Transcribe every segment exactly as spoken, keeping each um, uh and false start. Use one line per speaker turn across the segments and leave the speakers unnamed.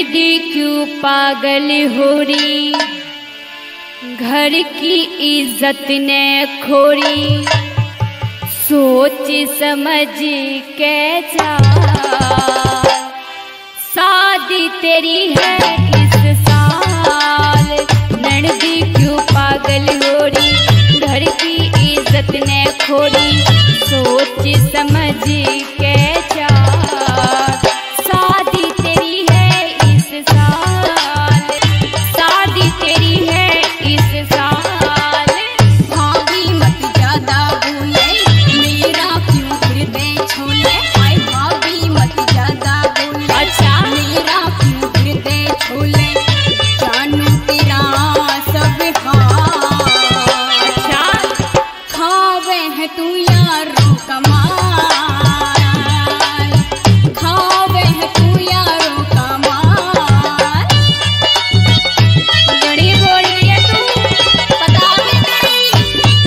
ननदी क्यों पागल हो रही, घर की इज्जत ने खोरी, सोच समझ के जा। शादी तेरी है इस साल, ननदी क्यों पागल हो रही, घर की इज्जत ने खोरी, सोच समझ के जा। शादी तेरी है इस साल, शादी तेरी है इस साल।
भाभी मत ज्यादा बोले, मेरा क्यों हृदय छोले। हाय भाभी मत ज्यादा बोले,
अच्छा
मेरा क्यों हृदय छोले। जानू तेरा सब हाल,
अच्छा
खावे है तू यारों का माल, खावे है तू यारों का माल।
बड़ी बोली है तू।
पता भी नहीं।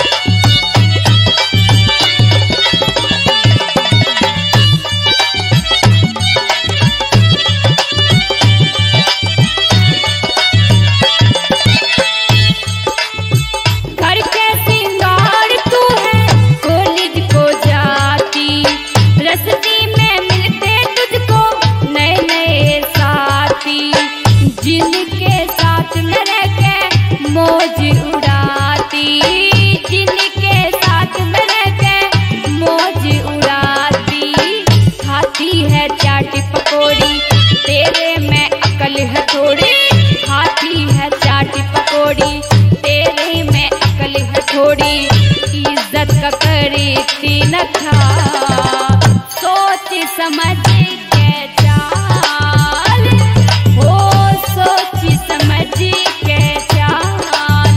घर के सिंगार तू है, कॉलेज को जाती, रस्ती में मिलते तुझको नए नए साथी, जिनके साथ में रह के मौज उड़ाती, जिनके साथ में रह के मौज उड़ाती। खाती है चाट पकौड़ी, तेरे में अकल है थोड़ी, खाती है चाट पकौड़ी, तेरे में अकल है थोड़ी, इज्जत का करती न था, सोच समझ के चाल, हो सोच समझ के चाल।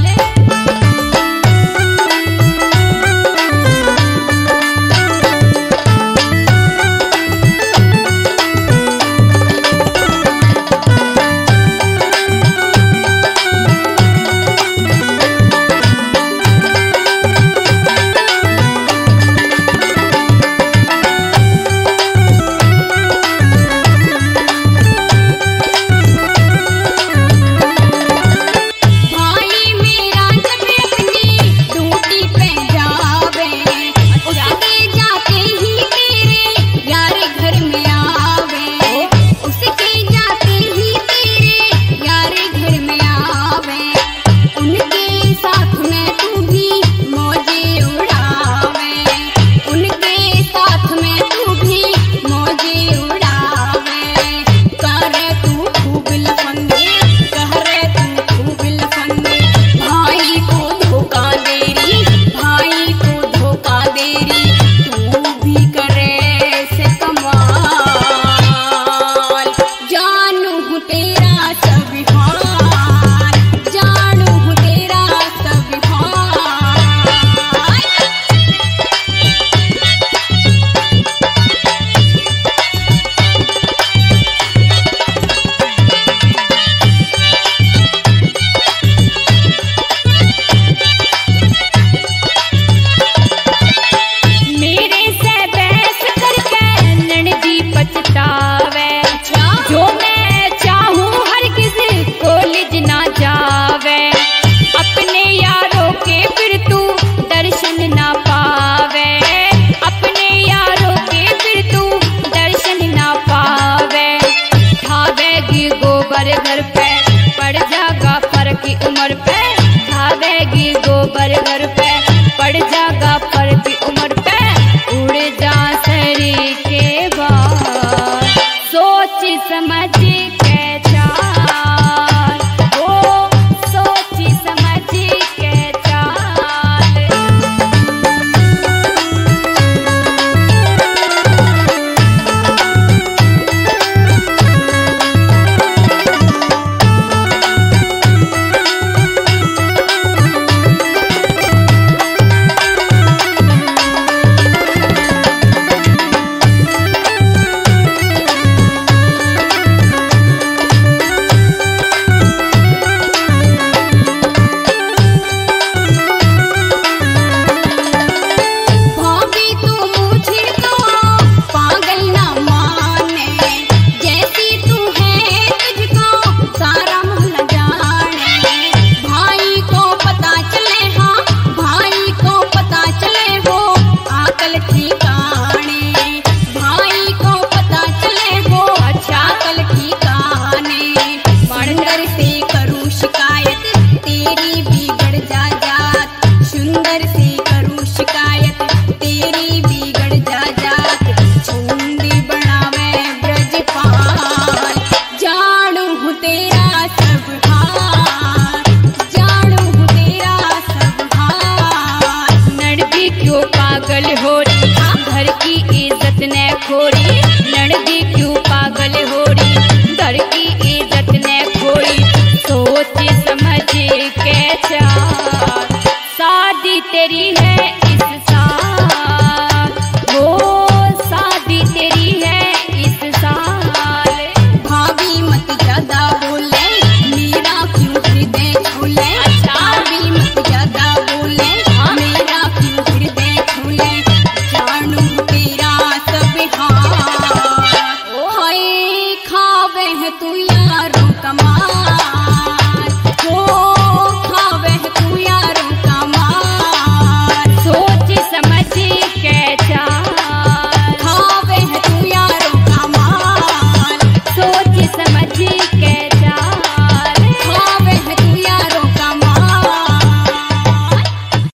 तेरी है